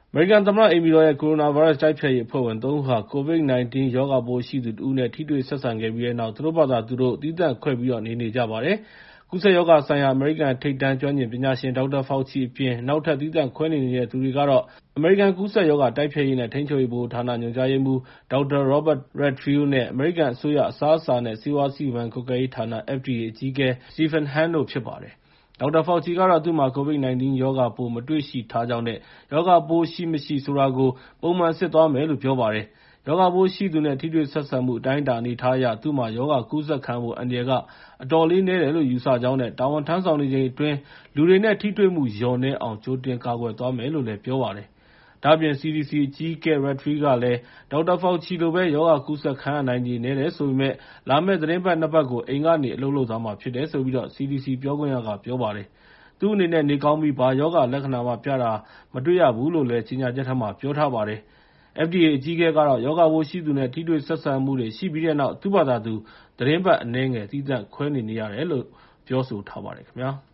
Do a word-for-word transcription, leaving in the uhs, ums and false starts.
အမေရိကန်သမ္မတအိမ်ဖြူတော်ရဲ့ ကိုရိုနာဗိုင်းရပ်စ်တိုက်ဖျက်ရေးအဖွဲ့ဝင် သုံး ဦးဟာ ကိုဗစ် ၁၉ ရောဂါပိုးရှိသူတဦးနဲ့ ထိတွေ့ဆက်ဆံခဲ့ပြီးတဲ့နောက် သူတို့ဘာသာသူတို့ သီးသန့်ခွဲပြီး နေနေကြပါတယ်။ ကူးစက်ရောဂါဆိုင်ရာ အမေရိကန်ထိပ်တန်းကျွမ်းကျင်ပညာရှင် ဒေါက်တာ Fauci အပြင် နောက်ထပ် သီးသန့်ခွဲနေနေတဲ့သူတွေကတော့ အမေရိကန်ကူးစက်ရောဂါတိုက်ဖျက်ရေးနဲ့ ထိန်းချုပ်ရေးဗဟိုဌာန ညွှန်ကြားရေးမှူး ဒေါက်တာ Robert Redfield နဲ့ အမေရိကန်အစိုးရ အစားအစာနဲ့ ဆေးဝါးစီမံကွပ်ကဲရေးဌာန (F D A) အကြီးအကဲ Stephen Hahn တို့ ဖြစ်ပါတယ်။ ဒေါက်တာ Fauci ကတော့ သူ့မှာ ကိုဗစ် ၁၉ ရောဂါပိုး မတွေ့ရှိထားကြောင်းနဲ့ ရောဂါပိုးရှိမရှိဆိုတာကို ပုံမှန်စစ်သွားမယ်လို့ ပြောပါတယ်။ ရောဂါပိုးရှိသူနဲ့ ထိတွေ့ဆက်ဆံမှု အတိုင်းအတာအနေအထားအရ သူ့မှာ ရောဂါကူးစက်ခံရဖို့ အန္တရာယ်က အတော်လေးနည်းတယ်လို့ ယူဆကြောင်းနဲ့ တာဝန်ထမ်းဆောင်နေချိန်အတွင်း လူတွေနဲ့ ထိတွေ့မှုလျော့နည်းအောင် ကြိုတင်ကာကွယ်သွားမယ်လို့ ပြောပါတယ်။ ဒါ့အပြင် စီ ဒီ စီ အကြီးအကဲ Redfield ကလည်း ဒေါက်တာ Fauci လိုပဲ ရောဂါကူးစက်ခံရနိုင်ချေနည်းတယ်ဆိုပေမယ့် လာမယ့် သီတင်းပတ် နှစ်ပတ်ကို အိမ်ကနေ အလုပ်လုပ်သွားမှာဖြစ်တယ်လို့ စီ ဒီ စီ ပြောခွင့်ရက ပြောပါတယ်။ သူ့အနေနဲ့ နေကောင်းပြီး ဘာရောဂါလက္ခဏာမှ ပြတာမတွေ့ရဘူးလို့လည်း ကြေညာချက်ထဲမှာ ပြောထားပါတယ်။ F D A အကြီးအကဲကတော့ ရောဂါပိုးရှိသူနဲ့ ထိတွေ့ဆက်ဆံမှုတွေရှိပြီးတဲ့နောက် သူ့ဘာသာသူ သီတင်းပတ်အနည်းငယ် သီးသန့်ခွဲနေနေရတယ်လို့ ပြောဆိုထားပါတယ်ခင်ဗျာ။